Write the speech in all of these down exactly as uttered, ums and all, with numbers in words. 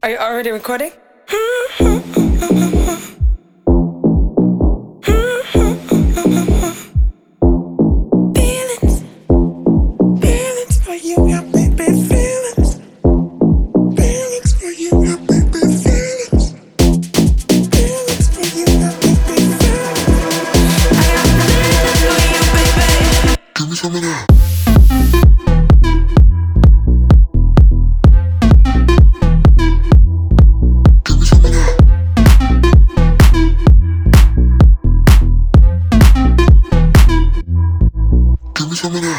Are you already recording? Feelings, feelings for you, got baby feelings. Feelings for you, got baby feelings. Feelings for you, got baby feelings. I got feelings for you, baby. Give me some of that. Some of that.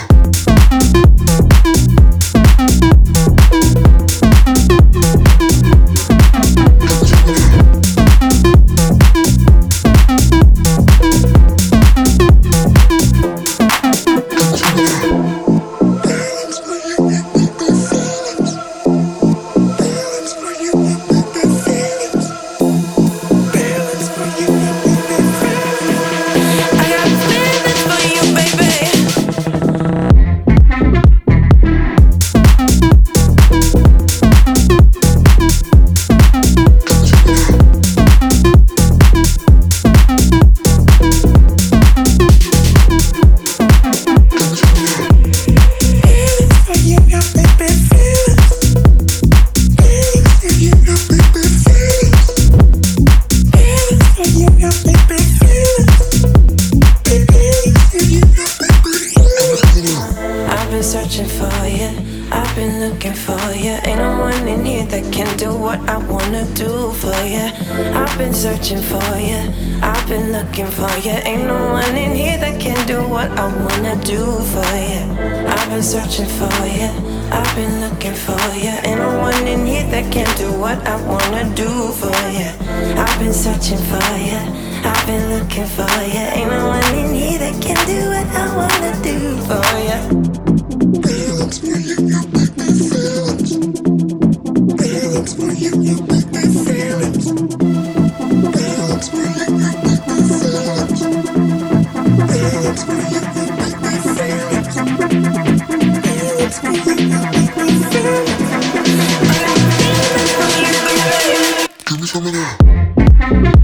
Searching for you, I've been looking for you. Ain't no one in here that can do what I wanna do for you. I've been searching for you, I've been looking for you. Ain't no one in here that can do what I wanna do for you. I've been searching for you, I've been looking for you. Ain't no one in here that can do what I wanna do for you. I've been searching for you, I've been looking for you. Ain't no one in here that can do what I wanna do for you. Feelings for you, got baby feelings. Feelings for you, got baby feelings. Feelings for you, got baby feelings. Feelings for you, got baby feelings. Feelings for you, got baby feelings. I got feelings for you, baby. Give me some of that.